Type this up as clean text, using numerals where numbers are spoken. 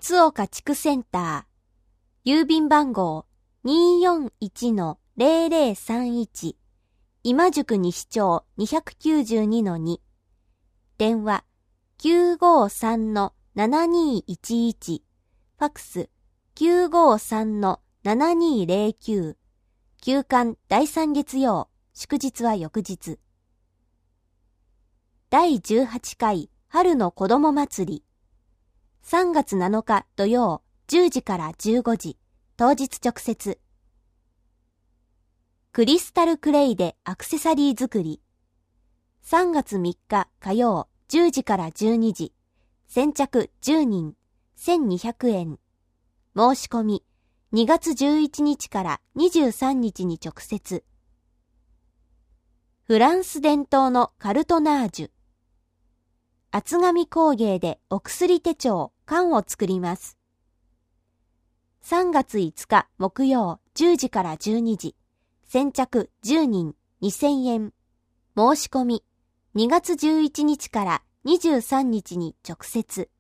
津岡地区センター、郵便番号 241-0031、今宿西町292-2、電話 953-7211、ファクス 953-7209、休館第3月曜、祝日は翌日。第18回春の子ども祭り。3月7日土曜10時から15時、当日直接。クリスタルクレイでアクセサリー作り。3月3日火曜10時から12時、先着10人、1200円。申し込み、2月11日から23日に直接。フランス伝統のカルトナージュ。厚紙工芸でお薬手帳、缶を作ります。3月5日木曜10時から12時、先着10人2000円。申し込み、2月11日から23日に直接。